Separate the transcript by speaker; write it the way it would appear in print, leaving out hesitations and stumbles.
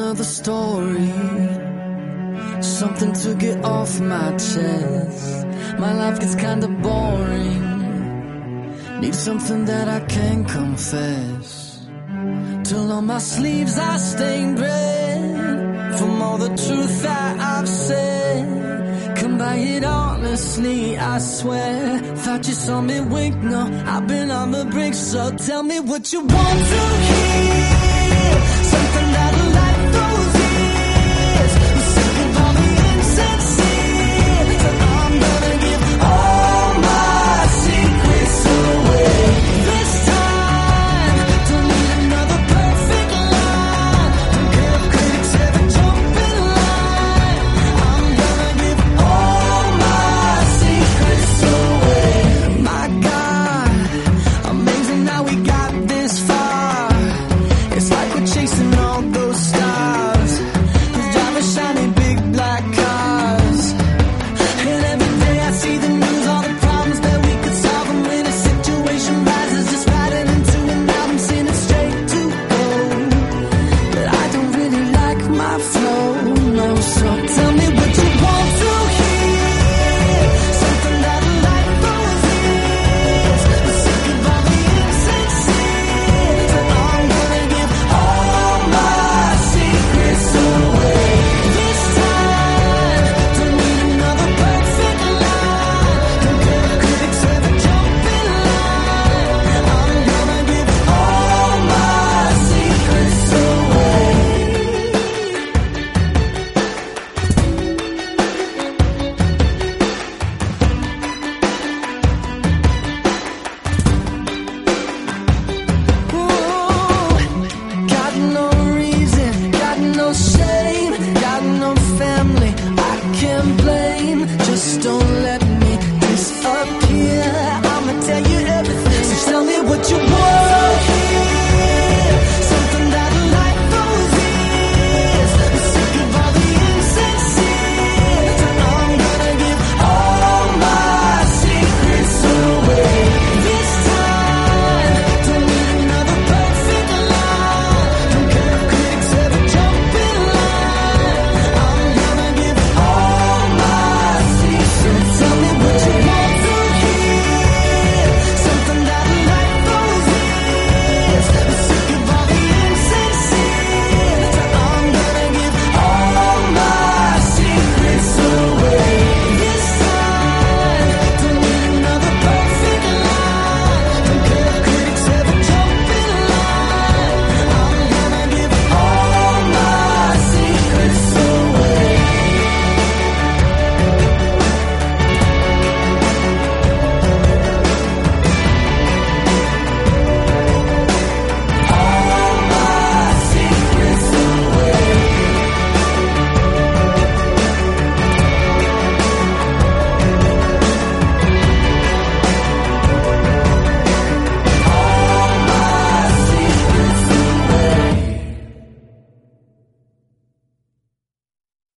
Speaker 1: another story, something to get off my chest. My life gets kinda boring, need something that I can confess. Till on my sleeves I stained red from all the truth that I've said. Come by it honestly, I swear. Thought you saw me wink, no, I've been on the brink. So tell me what you want to hear, something that'll light those ears. I'm sick of all the insincere, so I'm gonna give all my secrets away. This time, don't need another perfect line. Don't care if critics ever jump in line. I'm gonna give all my secrets away. My God, amazing how we got this far. It's like we're chasing all those stars who drive a shiny big black cars. And every day I see the news, all the problems that we could solve. And when a situation rises, just writing into an album, sing it straight to go. But I don't really like my flow, no. So tell